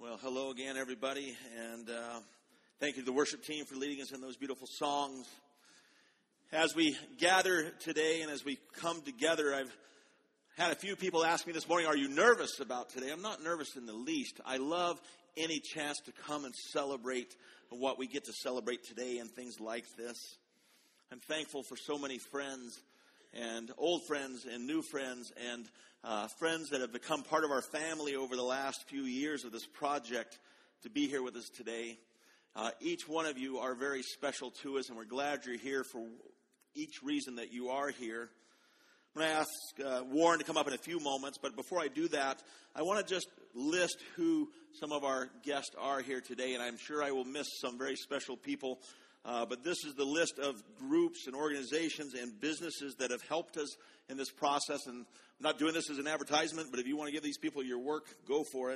Well, hello again, everybody, and thank you to the worship team for leading us in those beautiful songs. As we gather today and as we come together, I've had a few people ask me this morning, are you nervous about today? I'm not nervous in the least. I love any chance to come and celebrate what we get to celebrate today and things like this. I'm thankful for so many friends and old friends and new friends and friends that have become part of our family over the last few years of this project to be here with us today. Each one of you are very special to us, and we're glad you're here for each reason that you are here. I'm going to ask Warren to come up in a few moments, but before I do that, I want to just list who some of our guests are here today, and I'm sure I will miss some very special people. But this is the list of groups and organizations and businesses that have helped us in this process. And I'm not doing this as an advertisement, but if you want to give these people your work, go for it.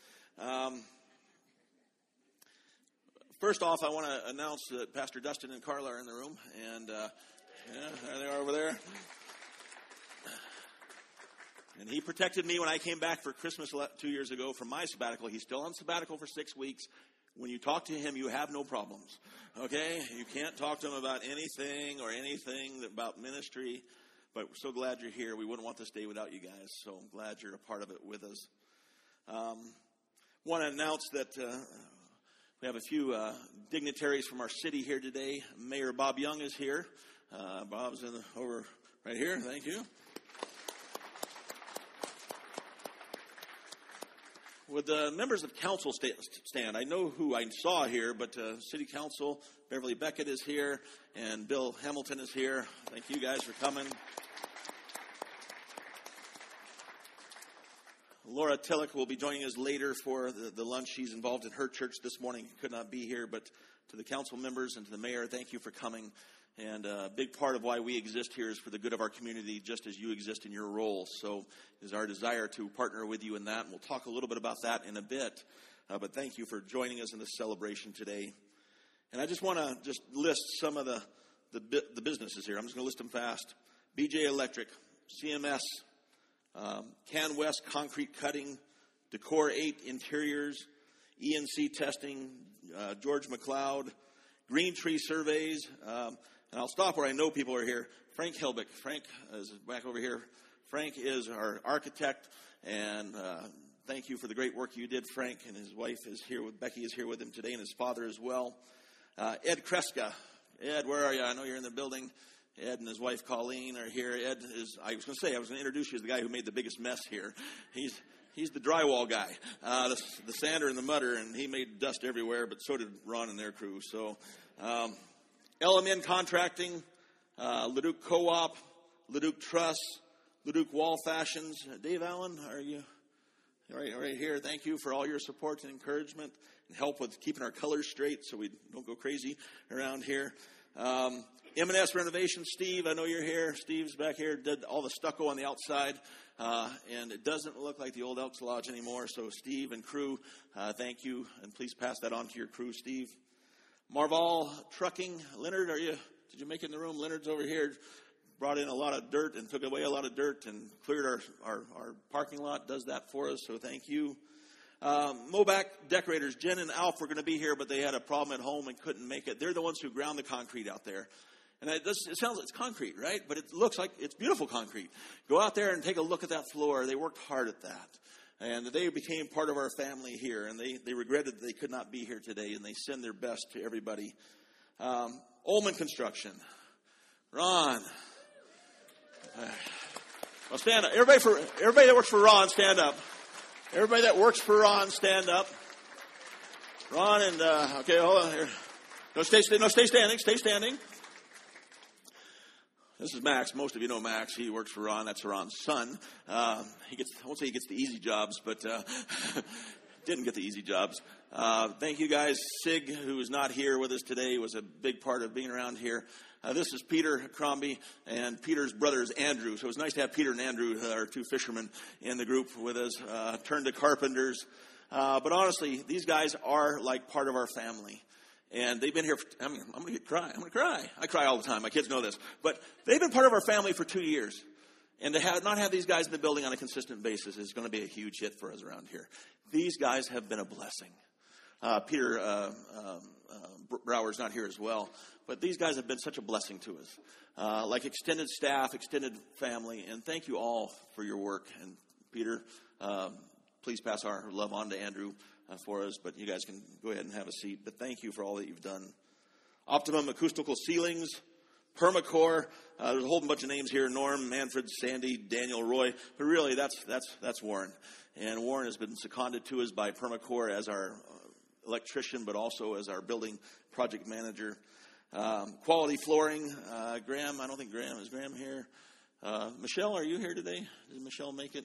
First off, I want to announce that Pastor Dustin and Carla are in the room. And there they are over there. And he protected me when I came back for Christmas 2 years ago from my sabbatical. He's still on sabbatical for 6 weeks. When you talk to him, you have no problems, okay? You can't talk to him about anything about ministry, but we're so glad you're here. We wouldn't want this day without you guys, so I'm glad you're a part of it with us. Want to announce that we have a few dignitaries from our city here today. Mayor Bob Young is here. Bob's over right here. Thank you. Would the members of council stand? I know who I saw here, but City Council, Beverly Beckett is here, and Bill Hamilton is here. Thank you guys for coming. Laura Tillich will be joining us later for the lunch. She's involved in her church this morning. Could not be here, but to the council members and to the mayor, thank you for coming. And a big part of why we exist here is for the good of our community, just as you exist in your role. So it is our desire to partner with you in that. And we'll talk a little bit about that in a bit. But thank you for joining us in this celebration today. And I just want to just list some of the businesses here. I'm just going to list them fast. BJ Electric, CMS, Can West Concrete Cutting, Decor 8 Interiors, ENC Testing, George McLeod, Green Tree Surveys, and I'll stop where I know people are here. Frank Helbig. Frank is back over here. Frank is our architect, and thank you for the great work you did, Frank. And his wife is here Becky is here with him today, and his father as well. Ed Kreska. Ed, where are you? I know you're in the building. Ed and his wife Colleen are here. Ed is, I was going to introduce you as the guy who made the biggest mess here. He's the drywall guy, the sander and the mudder, and he made dust everywhere, but so did Ron and their crew. So LMN Contracting, Leduc Co-op, Leduc Truss, Leduc Wall Fashions. Dave Allen, are you right here? Thank you for all your support and encouragement and help with keeping our colors straight so we don't go crazy around here. M&S Renovation, Steve, I know you're here. Steve's back here, did all the stucco on the outside, and it doesn't look like the old Elks Lodge anymore. So Steve and crew, thank you, and please pass that on to your crew, Steve. Marval Trucking, Leonard, did you make it in the room? Leonard's over here, brought in a lot of dirt and took away a lot of dirt and cleared our parking lot, does that for us, so thank you. Mobac Decorators, Jen and Alf were going to be here, but they had a problem at home and couldn't make it. They're the ones who ground the concrete out there. And it sounds like it's concrete, right? But it looks like it's beautiful concrete. Go out there and take a look at that floor. They worked hard at that. And they became part of our family here. And they regretted that they could not be here today. And they send their best to everybody. Ullman Construction. Ron. Well, stand up. Everybody that works for Ron, stand up. Everybody that works for Ron, stand up. Ron and, okay, hold on here. No, stay standing. Stay standing. This is Max. Most of you know Max. He works for Ron. That's Ron's son. I won't say he gets the easy jobs, but didn't get the easy jobs. Thank you guys. Sig, who is not here with us today, was a big part of being around here. This is Peter Crombie, and Peter's brother is Andrew. So it's nice to have Peter and Andrew, our two fishermen, in the group with us. Turn to Carpenters. But honestly, these guys are like part of our family. And they've been here, I'm going to cry. I cry all the time. My kids know this. But they've been part of our family for 2 years. And to not have these guys in the building on a consistent basis is going to be a huge hit for us around here. These guys have been a blessing. Peter Brower's not here as well, but these guys have been such a blessing to us. Like extended staff, extended family, and thank you all for your work. And Peter, please pass our love on to Andrew for us, but you guys can go ahead and have a seat. But thank you for all that you've done. Optimum Acoustical Ceilings, Permacore. There's a whole bunch of names here: Norm, Manfred, Sandy, Daniel, Roy. But really, that's Warren. And Warren has been seconded to us by Permacore as our electrician, but also as our building project manager. Quality Flooring. Graham, I don't think Graham is here. Michelle, are you here today? Did Michelle make it?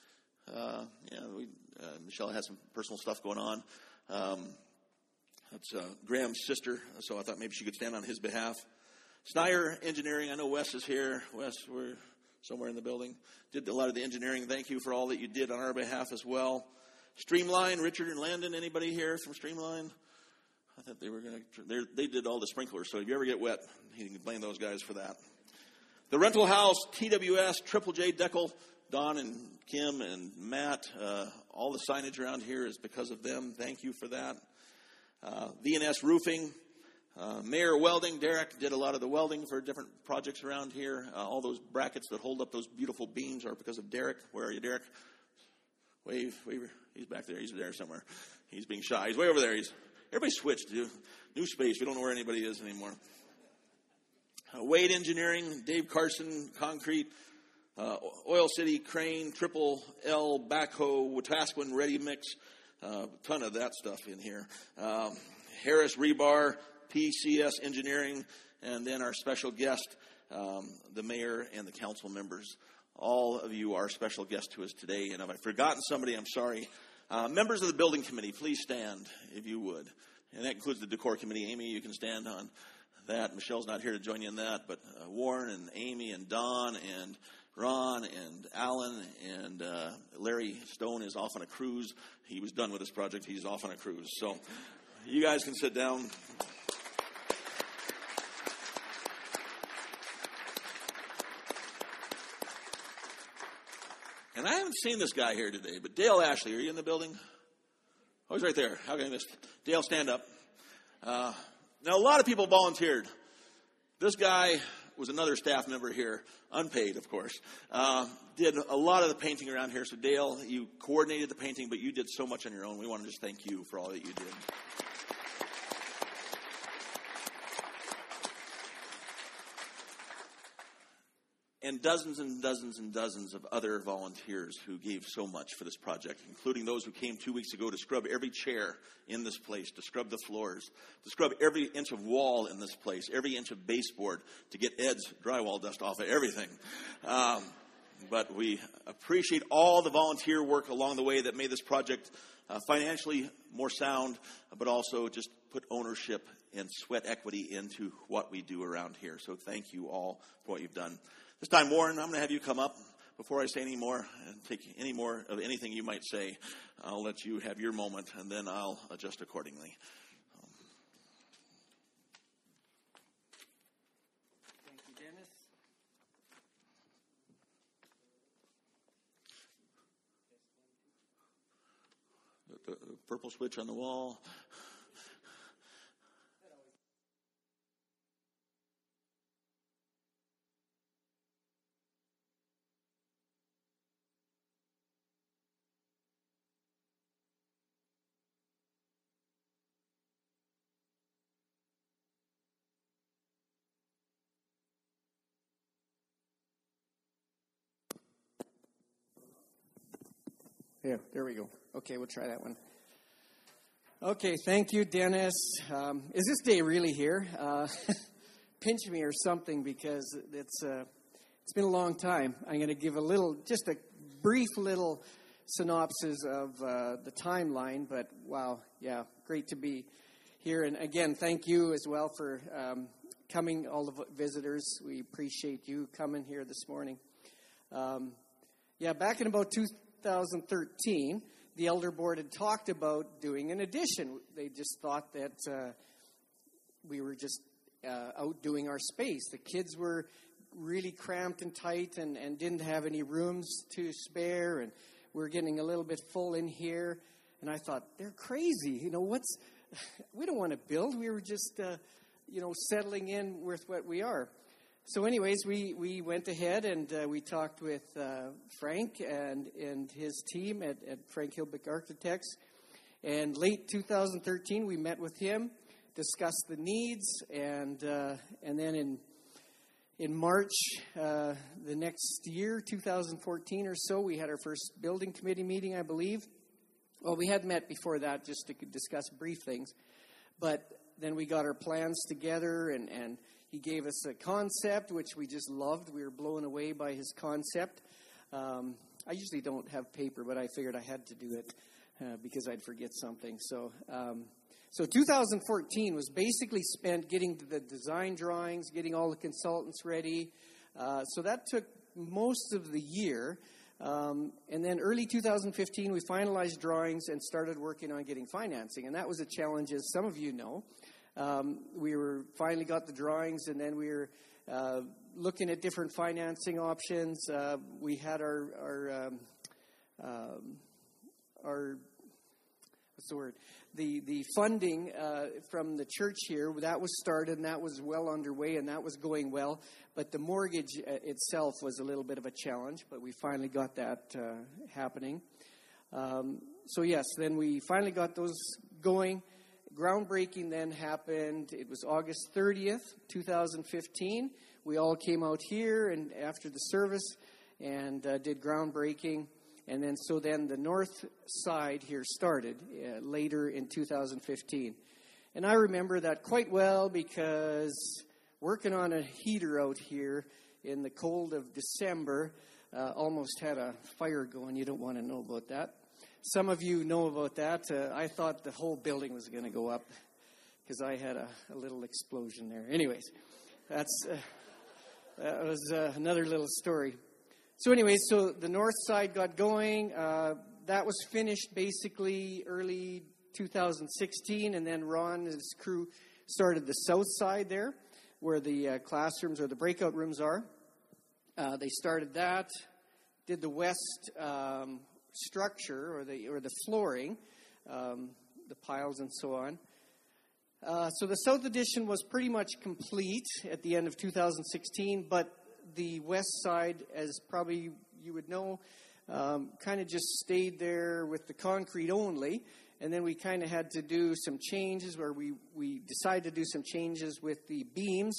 Michelle has some personal stuff going on. That's Graham's sister, so I thought maybe she could stand on his behalf. Snyder Engineering, I know Wes is here. Wes, we're somewhere in the building. Did a lot of the engineering. Thank you for all that you did on our behalf as well. Streamline, Richard and Landon, anybody here from Streamline? I thought they were going to, they did all the sprinklers, so if you ever get wet, you can blame those guys for that. The Rental House, TWS, Triple J Deckel, Don and Kim and Matt, all the signage around here is because of them. Thank you for that. V&S Roofing, Mayor Welding, Derek did a lot of the welding for different projects around here. All those brackets that hold up those beautiful beams are because of Derek. Where are you, Derek? Wave. He's back there. He's there somewhere. He's being shy. He's way over there. Everybody switched to new space. We don't know where anybody is anymore. Wade Engineering, Dave Carson, Concrete, Oil City, Crane, Triple L, Backhoe, Wetaskiwin, Ready Mix, a ton of that stuff in here. Harris Rebar, PCS Engineering, and then our special guest, the mayor and the council members. All of you are special guests to us today, and if I've forgotten somebody, I'm sorry. Members of the building committee, please stand if you would. And that includes the decor committee. Amy, you can stand on that. Michelle's not here to join you in that, but Warren and Amy and Don and Ron and Alan and Larry Stone is off on a cruise. He was done with this project. He's off on a cruise. So you guys can sit down. And I haven't seen this guy here today, but Dale Ashley, are you in the building? Oh, he's right there. How can I miss? Dale, stand up. Now, a lot of people volunteered. This guy was another staff member here, unpaid, of course. Did a lot of the painting around here. So, Dale, you coordinated the painting, but you did so much on your own. We want to just thank you for all that you did. And dozens and dozens and dozens of other volunteers who gave so much for this project, including those who came 2 weeks ago to scrub every chair in this place, to scrub the floors, to scrub every inch of wall in this place, every inch of baseboard, to get Ed's drywall dust off of everything. But we appreciate all the volunteer work along the way that made this project financially more sound, but also just put ownership and sweat equity into what we do around here. So thank you all for what you've done. This time, Warren, I'm going to have you come up. Before I say any more and take any more of anything you might say, I'll let you have your moment, and then I'll adjust accordingly. Thank you, Dennis. The purple switch on the wall. There we go. Okay, we'll try that one. Okay, thank you, Dennis. Is this day really here? Pinch me or something, because it's been a long time. I'm going to give just a brief little synopsis of the timeline, but wow, yeah, great to be here. And again, thank you as well for coming, all the visitors. We appreciate you coming here this morning. Back in about 2013, the Elder Board had talked about doing an addition. They just thought that we were just outdoing our space. The kids were really cramped and tight and didn't have any rooms to spare, and we were getting a little bit full in here. And I thought, they're crazy. We don't want to build. We were just, settling in with what we are. So anyways, we went ahead and we talked with Frank and his team at Frank Hilbeck Architects. And late 2013, we met with him, discussed the needs, and then in March the next year, 2014 or so, we had our first building committee meeting, I believe. Well, we had met before that just to discuss brief things. But then we got our plans together, and he gave us a concept, which we just loved. We were blown away by his concept. I usually don't have paper, but I figured I had to do it because I'd forget something. So 2014 was basically spent getting the design drawings, getting all the consultants ready. So that took most of the year. And then early 2015, we finalized drawings and started working on getting financing. And that was a challenge, as some of you know. We finally got the drawings, and then we were looking at different financing options. We had our what's the word? The funding from the church here, that was started, and that was well underway, and that was going well. But the mortgage itself was a little bit of a challenge, but we finally got that happening. So yes, then we finally got those going. Groundbreaking then happened. It was August 30th, 2015. We all came out here and after the service and did groundbreaking. And then the north side here started later in 2015. And I remember that quite well because working on a heater out here in the cold of December almost had a fire going. You don't want to know about that. Some of you know about that. I thought the whole building was going to go up because I had a little explosion there. Anyways, that was another little story. So anyways, so the north side got going. That was finished basically early 2016, and then Ron and his crew started the south side there where the classrooms or the breakout rooms are. They started that, did the west structure or the flooring, the piles and so on. So the south addition was pretty much complete at the end of 2016, but the west side, as probably you would know, kind of just stayed there with the concrete only. And then we kind of had to do some changes where we decided to do some changes with the beams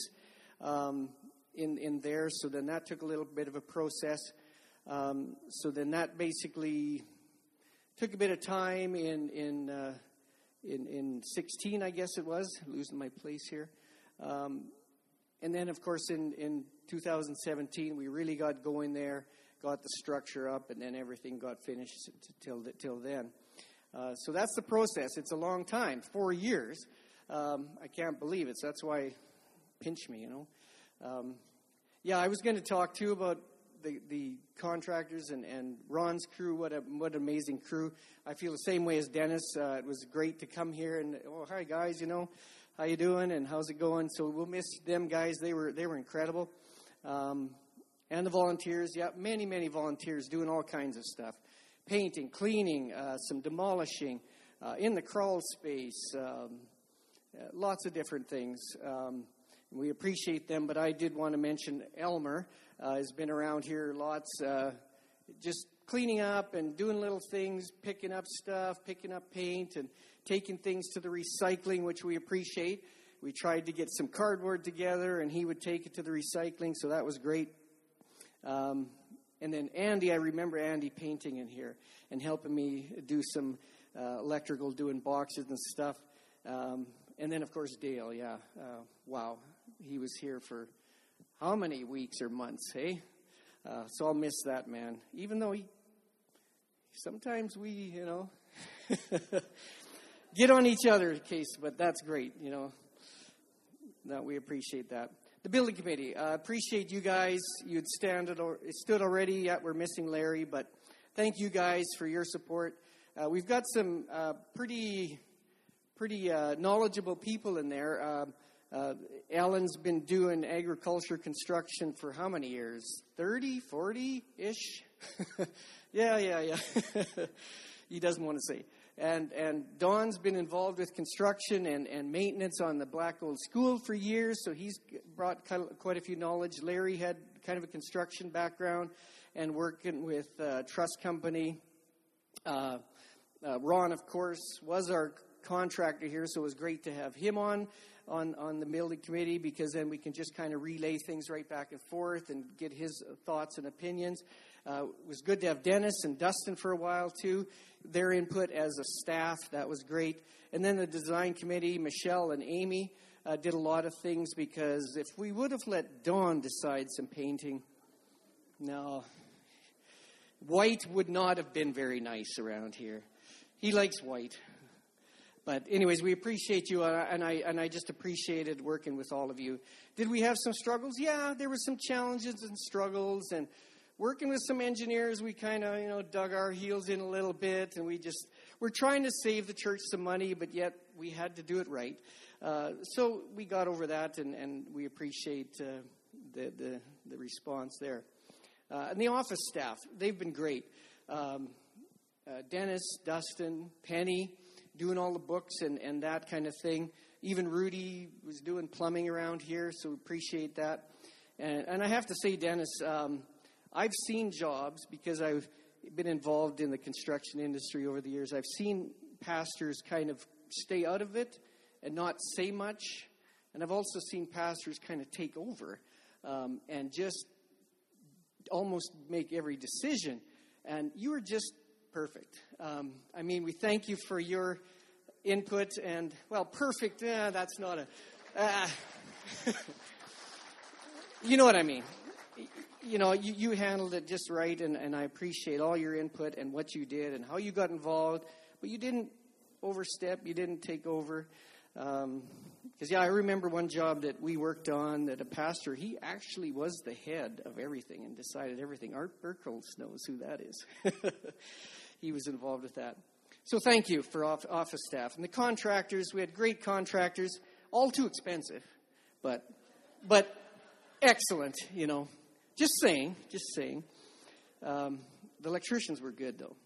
in there. So then that took a little bit of a process. So then that basically took a bit of time in 16, I guess it was, losing my place here. And then, of course, in 2017, we really got going there, got the structure up, and then everything got finished till then. So that's the process. It's a long time, 4 years. I can't believe it. So that's why, pinch me, Yeah, I was going to talk, too, about the contractors and Ron's crew. What an amazing crew. I feel the same way as Dennis. It was great to come here and, hi, guys, how you doing and how's it going? So we'll miss them guys. They were incredible. And the volunteers, many volunteers doing all kinds of stuff. Painting, cleaning, some demolishing, in the crawl space, lots of different things. We appreciate them, but I did want to mention Elmer has been around here lots, just cleaning up and doing little things, picking up stuff, picking up paint, and taking things to the recycling, which we appreciate. We tried to get some cardboard together, and he would take it to the recycling, so that was great. And then Andy, I remember Andy painting in here and helping me do some electrical, doing boxes and stuff. And then, of course, Dale, wow. He was here for how many weeks or months, hey? So I'll miss that man. Even though sometimes we, get on each other's case, but that's great, that we appreciate that. The building committee, appreciate you guys. You'd stood already. Yeah, we're missing Larry, but thank you guys for your support. We've got some pretty knowledgeable people in there. Alan's been doing agriculture construction for how many years? 30, 40-ish? Yeah. He doesn't want to say. And Don's been involved with construction and maintenance on the Black Gold School for years, so he's brought quite a few knowledge. Larry had kind of a construction background and working with Trust Company. Ron, of course, was our contractor here, so it was great to have him on the building committee, because then we can just kind of relay things right back and forth and get his thoughts and opinions. It was good to have Dennis and Dustin for a while, too. Their input as a staff, that was great. And then the design committee, Michelle and Amy, did a lot of things, because if we would have let Don decide some painting, no, white would not have been very nice around here. He likes white. But anyways, we appreciate you, and I just appreciated working with all of you. Did we have some struggles? Yeah, there were some challenges and struggles, and working with some engineers, we kind of, dug our heels in a little bit, and we're trying to save the church some money, but yet we had to do it right. So we got over that, and we appreciate the response there. And the office staff, they've been great. Dennis, Dustin, Penny, doing all the books and that kind of thing. Even Rudy was doing plumbing around here, so we appreciate that. And I have to say, Dennis, I've seen jobs, because I've been involved in the construction industry over the years. I've seen pastors kind of stay out of it and not say much. And I've also seen pastors kind of take over and just almost make every decision. And you were just perfect. We thank you for your input, and, well, perfect, that's not a... you know what I mean. You handled it just right, and I appreciate all your input and what you did and how you got involved, but you didn't overstep, you didn't take over. Because, I remember one job that we worked on that a pastor, he actually was the head of everything and decided everything. Art Burkholz knows who that is. He was involved with that. So thank you for office staff. And the contractors, we had great contractors, all too expensive, but excellent, Just saying. The electricians were good, though.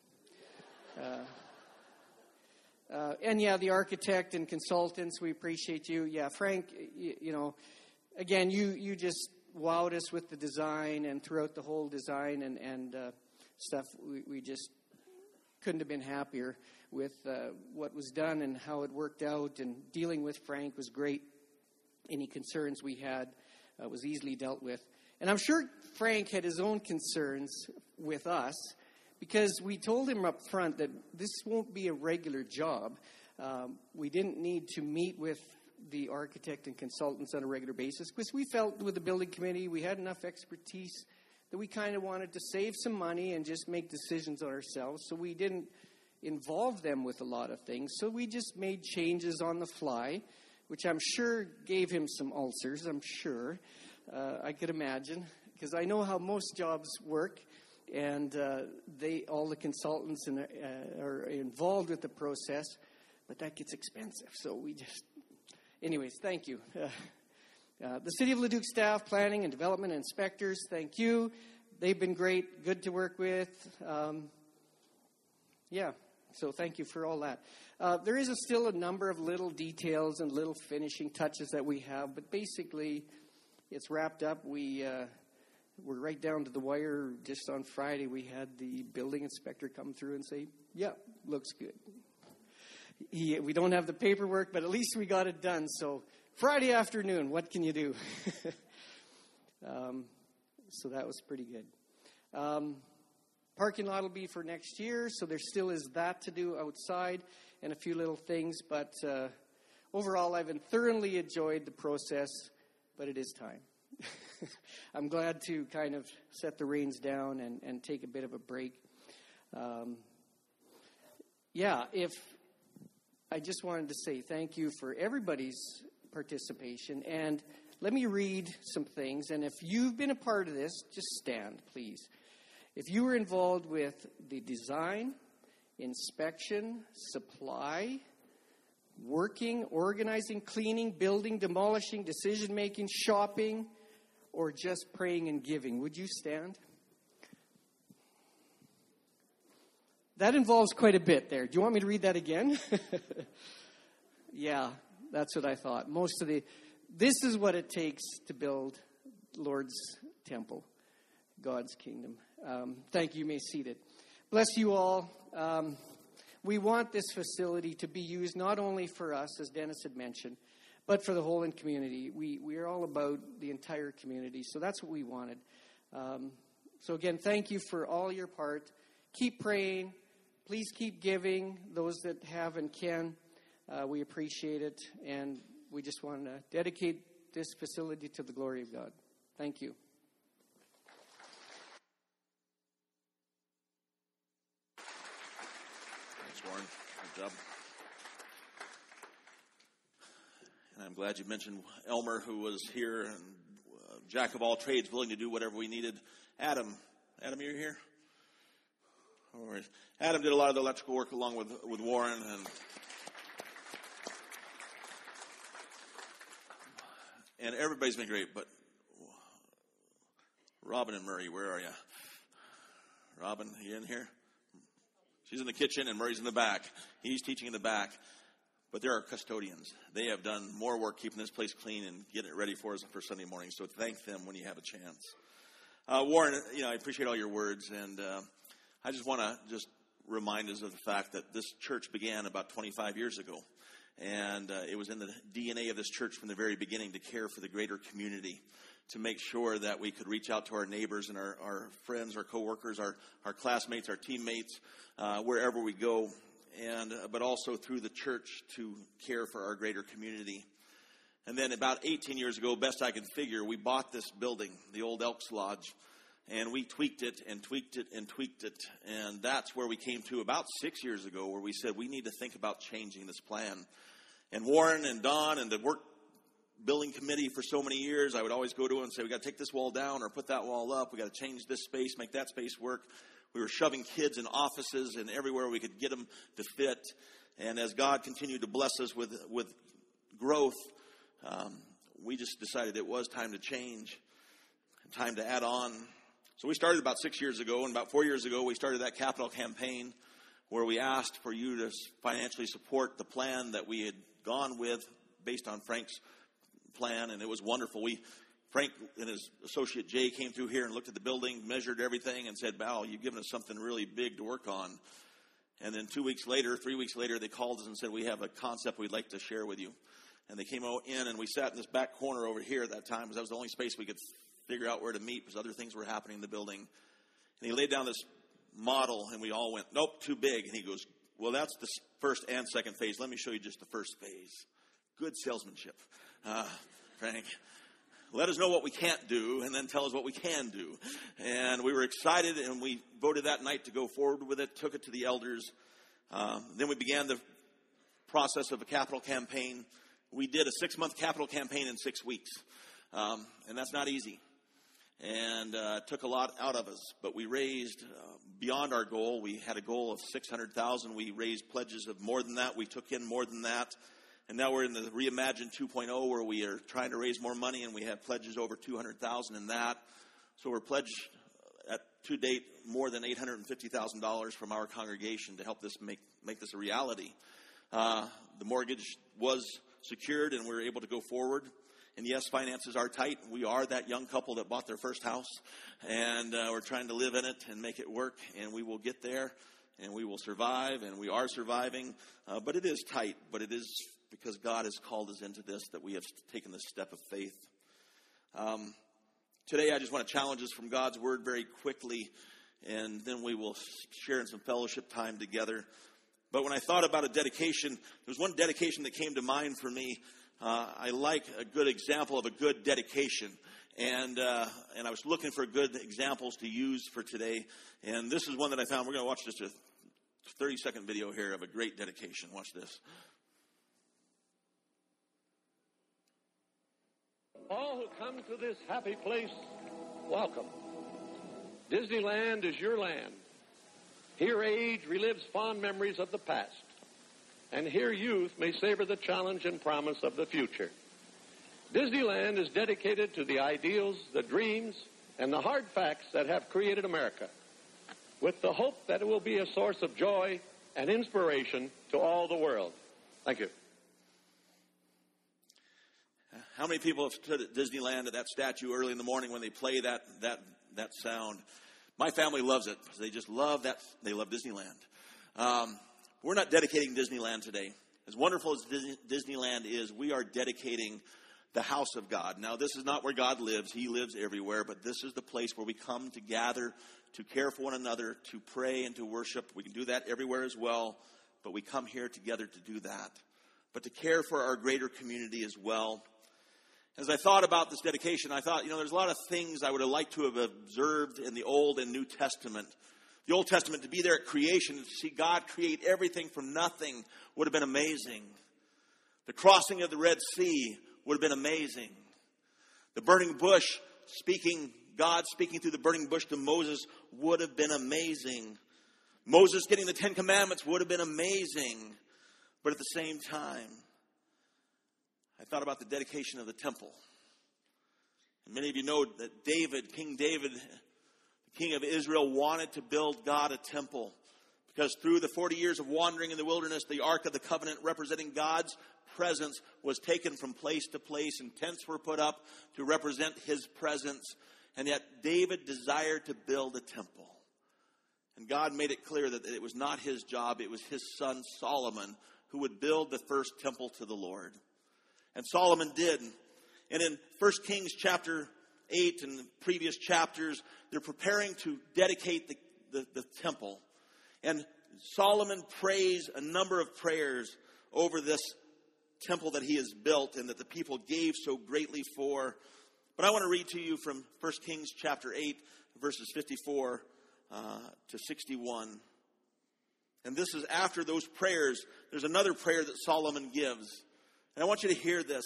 The architect and consultants, we appreciate you. Yeah, Frank, again, you just wowed us with the design, and throughout the whole design and stuff, we just couldn't have been happier with what was done and how it worked out, and dealing with Frank was great. Any concerns we had was easily dealt with. And I'm sure Frank had his own concerns with us, because we told him up front that this won't be a regular job. We didn't need to meet with the architect and consultants on a regular basis, because we felt with the building committee we had enough expertise that we kind of wanted to save some money and just make decisions on ourselves. So we didn't involve them with a lot of things. So we just made changes on the fly, which I'm sure gave him some ulcers, I'm sure. I could imagine, because I know how most jobs work. And all the consultants are involved with the process, but that gets expensive. So anyways, thank you. The City of Leduc staff, planning and development inspectors, thank you. They've been great, good to work with. So thank you for all that. There is still a number of little details and little finishing touches that we have, but basically it's wrapped up. We're right down to the wire. Just on Friday, we had the building inspector come through and say, yeah, looks good. We don't have the paperwork, but at least we got it done. So Friday afternoon, what can you do? So that was pretty good. Parking lot will be for next year, so there still is that to do outside and a few little things. But overall, I've thoroughly enjoyed the process, but it is time. I'm glad to kind of set the reins down and take a bit of a break. If I just wanted to say thank you for everybody's participation. And let me read some things. And if you've been a part of this, just stand, please. If you were involved with the design, inspection, supply, working, organizing, cleaning, building, demolishing, decision-making, shopping, or just praying and giving? Would you stand? That involves quite a bit there. Do you want me to read that again? Yeah, that's what I thought. This is what it takes to build Lord's temple, God's kingdom. Thank you. You may be seated. Bless you all. We want this facility to be used not only for us, as Dennis had mentioned, but for the whole community. We are all about the entire community, so that's what we wanted. So again, thank you for all your part. Keep praying. Please keep giving, those that have and can. We appreciate it, and we just want to dedicate this facility to the glory of God. Thank you. Thanks, Warren. Good job. And I'm glad you mentioned Elmer, who was here, and jack of all trades, willing to do whatever we needed. Adam, you're here? No worries. Adam did a lot of the electrical work along with Warren, and everybody's been great, but Robin and Murray, where are you? Robin, are you in here? She's in the kitchen, and Murray's in the back. He's teaching in the back, but they're our custodians. They have done more work keeping this place clean and getting it ready for us for Sunday morning, so thank them when you have a chance. Warren, I appreciate all your words, and I just want to remind us of the fact that this church began about 25 years ago. And it was in the DNA of this church from the very beginning to care for the greater community, to make sure that we could reach out to our neighbors and our friends, our coworkers, our classmates, our teammates, wherever we go, but also through the church to care for our greater community. And then about 18 years ago, best I can figure, we bought this building, the old Elks Lodge, and we tweaked it and tweaked it and tweaked it. And that's where we came to about 6 years ago, where we said we need to think about changing this plan. And Warren and Don and the work building committee for so many years, I would always go to them and say, we got to take this wall down or put that wall up. We got to change this space, make that space work. We were shoving kids in offices and everywhere we could get them to fit. And as God continued to bless us with growth, we just decided it was time to change, time to add on. So we started about 6 years ago, and about 4 years ago, we started that capital campaign where we asked for you to financially support the plan that we had gone with based on Frank's plan, and it was wonderful. Frank and his associate Jay came through here and looked at the building, measured everything, and said, Val, you've given us something really big to work on. And then 3 weeks later, they called us and said, we have a concept we'd like to share with you. And they came in, and we sat in this back corner over here at that time, because that was the only space we could figure out where to meet, because other things were happening in the building. And he laid down this model, and we all went, nope, too big. And he goes, well, that's the first and second phase. Let me show you just the first phase. Good salesmanship, Frank. Let us know what we can't do, and then tell us what we can do. And we were excited, and we voted that night to go forward with it, took it to the elders. Then we began the process of a capital campaign. We did a 6-month capital campaign in 6 weeks, and that's not easy. And it took a lot out of us, but we raised beyond our goal. We had a goal of $600,000. We raised pledges of more than that. We took in more than that. And now we're in the Reimagine 2.0, where we are trying to raise more money, and we have pledges over $200,000 in that. So we're pledged to date more than $850,000 from our congregation to help this make this a reality. The mortgage was secured, and we were able to go forward. And yes, finances are tight. We are that young couple that bought their first house, and we're trying to live in it and make it work, and we will get there, and we will survive, and we are surviving. But it is tight, but it is because God has called us into this that we have taken this step of faith. Today, I just want to challenge us from God's Word very quickly, and then we will share in some fellowship time together. But when I thought about a dedication, there was one dedication that came to mind for me. I like a good example of a good dedication, and I was looking for good examples to use for today, and this is one that I found. We're going to watch just a 30-second video here of a great dedication. Watch this. All who come to this happy place, welcome. Disneyland is your land. Here age relives fond memories of the past. and here youth may savor the challenge and promise of the future. Disneyland is dedicated to the ideals, the dreams, and the hard facts that have created America, with the hope that it will be a source of joy and inspiration to all the world. Thank you. How many people have stood at Disneyland at that statue early in the morning when they play that sound? My family loves it. They just love that. They love Disneyland. We're not dedicating Disneyland today. As wonderful as Disneyland is, we are dedicating the house of God. Now, this is not where God lives. He lives everywhere, but this is the place where we come to gather, to care for one another, to pray and to worship. We can do that everywhere as well, but we come here together to do that. But to care for our greater community as well. As I thought about this dedication, I thought, there's a lot of things I would have liked to have observed in the Old and New Testament. The Old Testament, to be there at creation, to see God create everything from nothing would have been amazing. The crossing of the Red Sea would have been amazing. The burning bush, God speaking through the burning bush to Moses would have been amazing. Moses getting the 10 Commandments would have been amazing. But at the same time, I thought about the dedication of the temple. And many of you know that King David, the king of Israel, wanted to build God a temple. Because through the 40 years of wandering in the wilderness, the Ark of the Covenant representing God's presence was taken from place to place, and tents were put up to represent his presence. And yet David desired to build a temple. And God made it clear that it was not his job, it was his son Solomon who would build the first temple to the Lord. And Solomon did. And in 1 Kings chapter 8 and the previous chapters, they're preparing to dedicate the temple. And Solomon prays a number of prayers over this temple that he has built and that the people gave so greatly for. But I want to read to you from 1 Kings chapter 8, verses 54 to 61. And this is after those prayers. There's another prayer that Solomon gives. And I want you to hear this.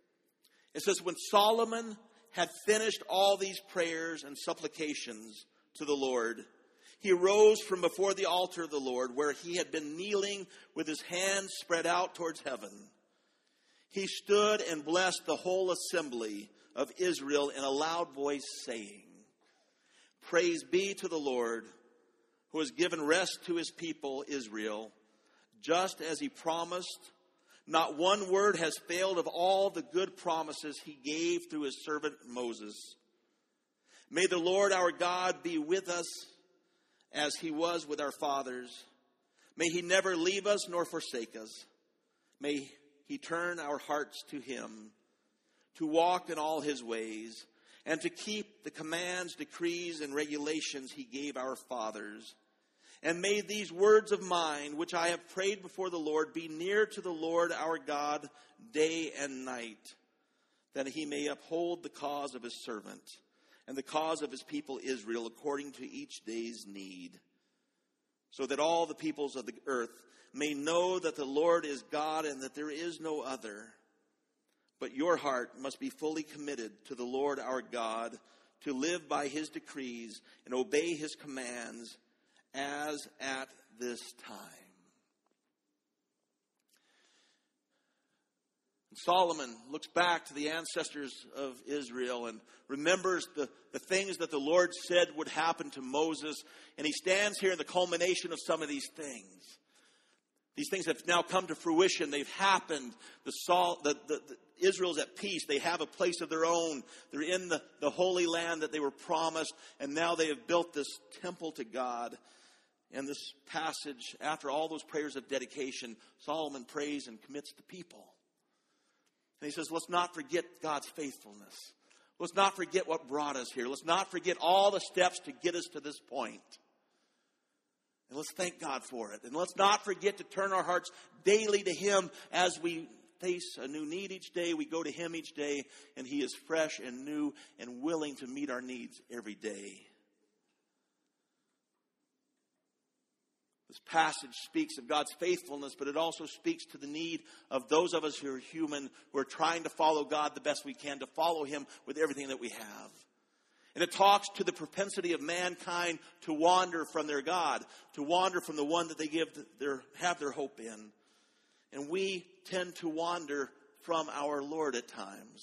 It says, when Solomon had finished all these prayers and supplications to the Lord, he arose from before the altar of the Lord, where he had been kneeling with his hands spread out towards heaven. He stood and blessed the whole assembly of Israel in a loud voice, saying, Praise be to the Lord, who has given rest to his people Israel, just as he promised. Not one word has failed of all the good promises he gave through his servant Moses. May the Lord our God be with us as he was with our fathers. May he never leave us nor forsake us. May he turn our hearts to him, to walk in all his ways, and to keep the commands, decrees, and regulations he gave our fathers. And may these words of mine, which I have prayed before the Lord, be near to the Lord our God day and night, that he may uphold the cause of his servant and the cause of his people Israel according to each day's need, so that all the peoples of the earth may know that the Lord is God and that there is no other. But your heart must be fully committed to the Lord our God, to live by his decrees and obey his commands, as at this time. And Solomon looks back to the ancestors of Israel and remembers the things that the Lord said would happen to Moses. And he stands here in the culmination of some of these things. These things have now come to fruition. They've happened. Israel's at peace. They have a place of their own. They're in the holy land that they were promised. And now they have built this temple to God. And this passage, after all those prayers of dedication, Solomon prays and commits the people. And he says, let's not forget God's faithfulness. Let's not forget what brought us here. Let's not forget all the steps to get us to this point. And let's thank God for it. And let's not forget to turn our hearts daily to him as we face a new need each day. We go to him each day, and he is fresh and new and willing to meet our needs every day. This passage speaks of God's faithfulness, but it also speaks to the need of those of us who are human, who are trying to follow God the best we can, to follow him with everything that we have. And it talks to the propensity of mankind to wander from their God, to wander from the one that they have their hope in. And we tend to wander from our Lord at times.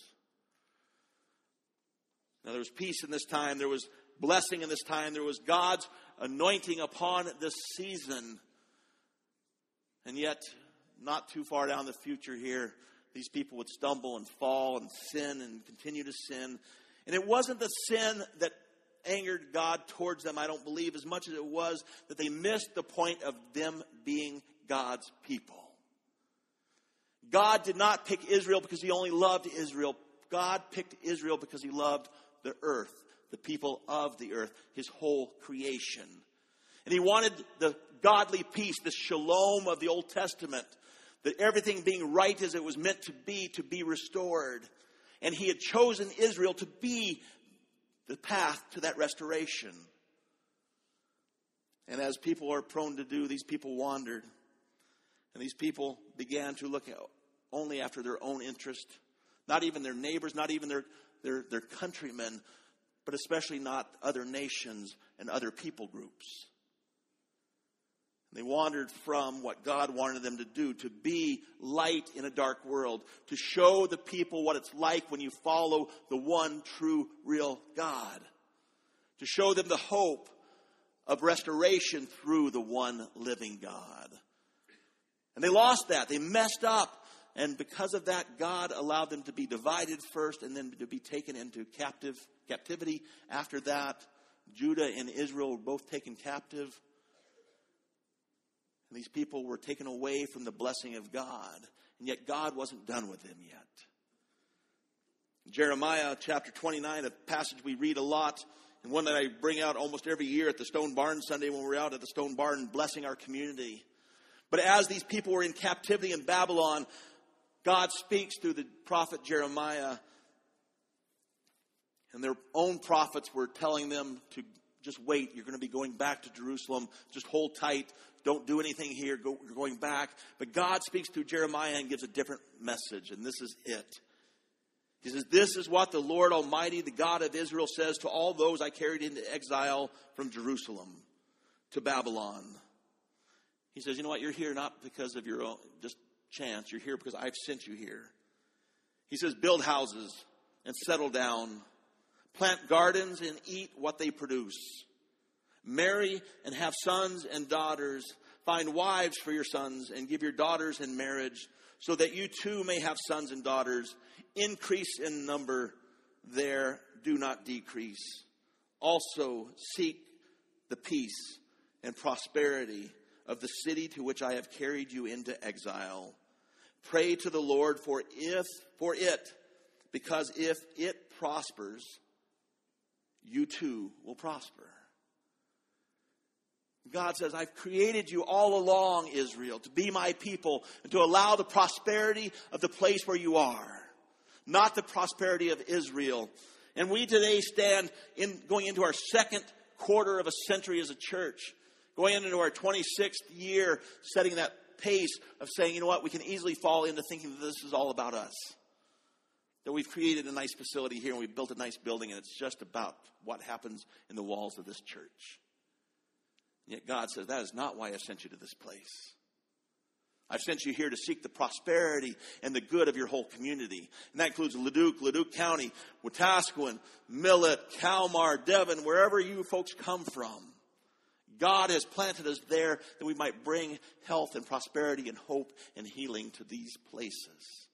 Now, there was peace in this time. There was blessing in this time. There was God's anointing upon this season. And yet, not too far down the future here, these people would stumble and fall and sin and continue to sin. And it wasn't the sin that angered God towards them, I don't believe, as much as it was that they missed the point of them being God's people. God did not pick Israel because he only loved Israel. God picked Israel because he loved the earth, the people of the earth, his whole creation. And he wanted the godly peace, the shalom of the Old Testament, that everything being right as it was meant to be restored. And he had chosen Israel to be the path to that restoration. And as people are prone to do, these people wandered. And these people began to look only after their own interest. Not even their neighbors, not even their countrymen, but especially not other nations and other people groups. They wandered from what God wanted them to do, to be light in a dark world, to show the people what it's like when you follow the one true, real God, to show them the hope of restoration through the one living God. And they lost that. They messed up. And because of that, God allowed them to be divided first and then to be taken into captivity. After that, Judah and Israel were both taken captive. And these people were taken away from the blessing of God. And yet God wasn't done with them yet. Jeremiah chapter 29, a passage we read a lot, and one that I bring out almost every year at the Stone Barn Sunday when we're out at the Stone Barn blessing our community. But as these people were in captivity in Babylon, God speaks through the prophet Jeremiah. And their own prophets were telling them to just wait. You're going to be going back to Jerusalem. Just hold tight. Don't do anything here. You're going back. But God speaks through Jeremiah and gives a different message. And this is it. He says, this is what the Lord Almighty, the God of Israel, says to all those I carried into exile from Jerusalem to Babylon. He says, you know what? You're here not because of your own just chance. You're here because I've sent you here. He says, build houses and settle down. Plant gardens and eat what they produce. Marry and have sons and daughters. Find wives for your sons and give your daughters in marriage, so that you too may have sons and daughters. Increase in number there, do not decrease. Also seek the peace and prosperity of the city to which I have carried you into exile. Pray to the Lord for it, because if it prospers, you too will prosper. God says, I've created you all along, Israel, to be my people and to allow the prosperity of the place where you are, not the prosperity of Israel. And we today stand going into our second quarter of a century as a church, going into our 26th year, setting that pace of saying, you know what, we can easily fall into thinking that this is all about us. That we've created a nice facility here and we've built a nice building and it's just about what happens in the walls of this church. Yet God says, that is not why I sent you to this place. I've sent you here to seek the prosperity and the good of your whole community. And that includes Leduc County, Wetaskiwin, Millet, Kalmar, Devon, wherever you folks come from. God has planted us there that we might bring health and prosperity and hope and healing to these places.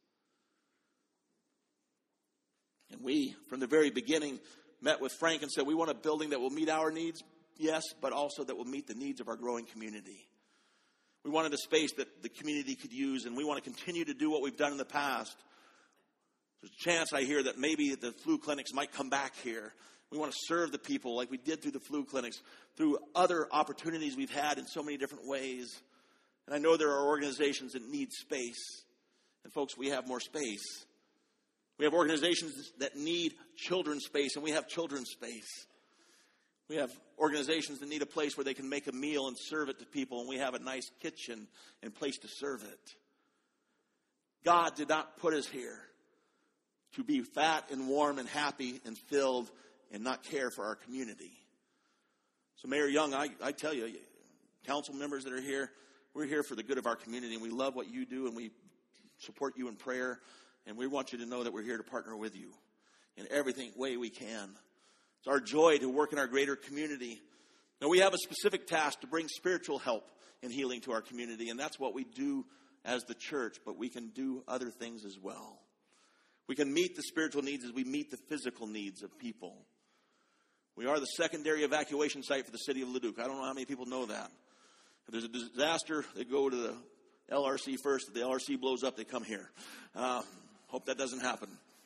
And we, from the very beginning, met with Frank and said, we want a building that will meet our needs, yes, but also that will meet the needs of our growing community. We wanted a space that the community could use, and we want to continue to do what we've done in the past. There's a chance I hear that maybe the flu clinics might come back here. We want to serve the people like we did through the flu clinics, through other opportunities we've had in so many different ways. And I know there are organizations that need space. And folks, we have more space. We have organizations that need children's space, and we have children's space. We have organizations that need a place where they can make a meal and serve it to people, and we have a nice kitchen and place to serve it. God did not put us here to be fat and warm and happy and filled and not care for our community. So Mayor Young, I tell you, council members that are here, We're here for the good of our community, and we love what you do, and we support you in prayer. And we want you to know that we're here to partner with you in every way we can. It's our joy to work in our greater community. Now, we have a specific task to bring spiritual help and healing to our community, and that's what we do as the church, but we can do other things as well. We can meet the spiritual needs as we meet the physical needs of people. We are the secondary evacuation site for the city of Leduc. I don't know how many people know that. If there's a disaster, they go to the LRC first. If the LRC blows up, they come here. Hope that doesn't happen.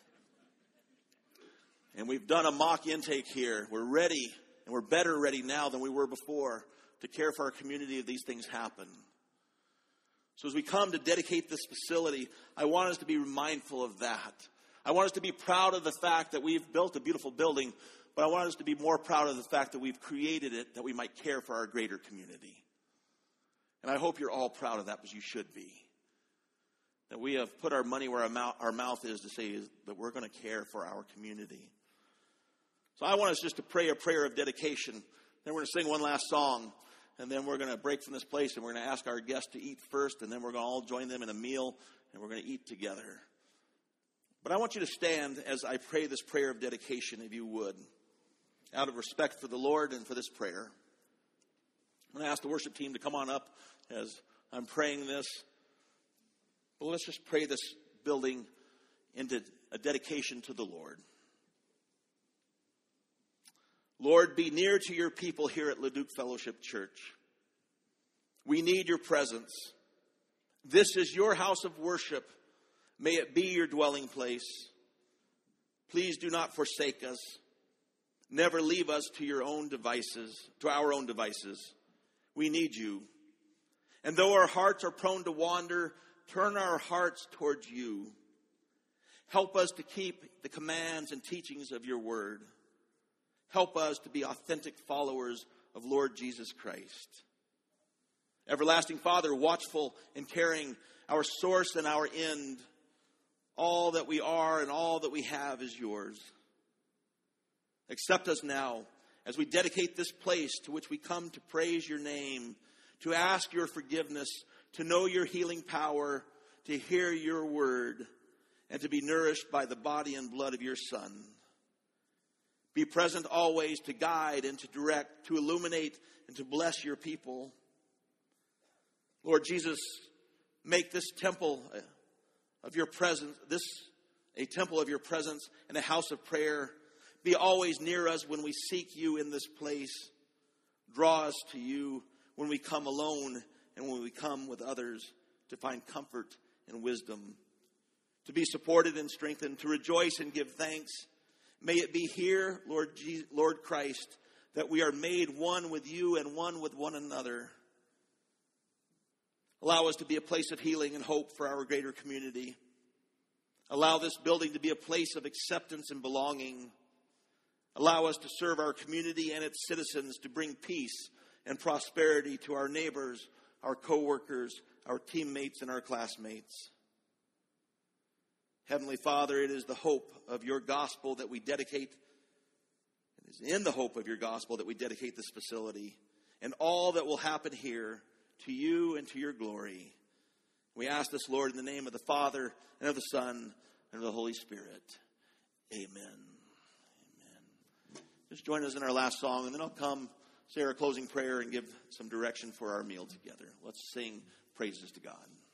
And we've done a mock intake here. We're ready, and we're better ready now than we were before to care for our community if these things happen. So as we come to dedicate this facility, I want us to be mindful of that. I want us to be proud of the fact that we've built a beautiful building, but I want us to be more proud of the fact that we've created it that we might care for our greater community. And I hope you're all proud of that, because you should be. That we have put our money where our mouth is to say that we're going to care for our community. So I want us just to pray a prayer of dedication. Then we're going to sing one last song. And then we're going to break from this place, and we're going to ask our guests to eat first. And then we're going to all join them in a meal, and we're going to eat together. But I want you to stand as I pray this prayer of dedication, if you would, out of respect for the Lord and for this prayer. I'm going to ask the worship team to come on up as I'm praying this. But let's just pray this building into a dedication to the Lord. Lord, be near to your people here at Leduc Fellowship Church. We need your presence. This is your house of worship. May it be your dwelling place. Please do not forsake us. Never leave us to our own devices. We need you. And though our hearts are prone to wander, turn our hearts towards you. Help us to keep the commands and teachings of your word. Help us to be authentic followers of Lord Jesus Christ. Everlasting Father, watchful and caring, our source and our end, all that we are and all that we have is yours. Accept us now as we dedicate this place to which we come to praise your name, to ask your forgiveness, to know your healing power, to hear your word, and to be nourished by the body and blood of your Son. Be present always to guide and to direct, to illuminate and to bless your people. Lord Jesus, make this temple of your presence, a temple of your presence and a house of prayer. Be always near us when we seek you in this place. Draw us to you when we come alone and when we come with others, to find comfort and wisdom, to be supported and strengthened, to rejoice and give thanks. May it be here, Lord Christ, that we are made one with you and one with one another. Allow us to be a place of healing and hope for our greater community. Allow this building to be a place of acceptance and belonging. Allow us to serve our community and its citizens, to bring peace and prosperity to our neighbors, our co-workers, our teammates, and our classmates. Heavenly Father, it is the hope of your gospel that we dedicate. It is in the hope of your gospel that we dedicate this facility and all that will happen here to you and to your glory. We ask this, Lord, in the name of the Father and of the Son and of the Holy Spirit. Amen. Amen. Just join us in our last song, and then I'll come say our closing prayer and give some direction for our meal together. Let's sing praises to God.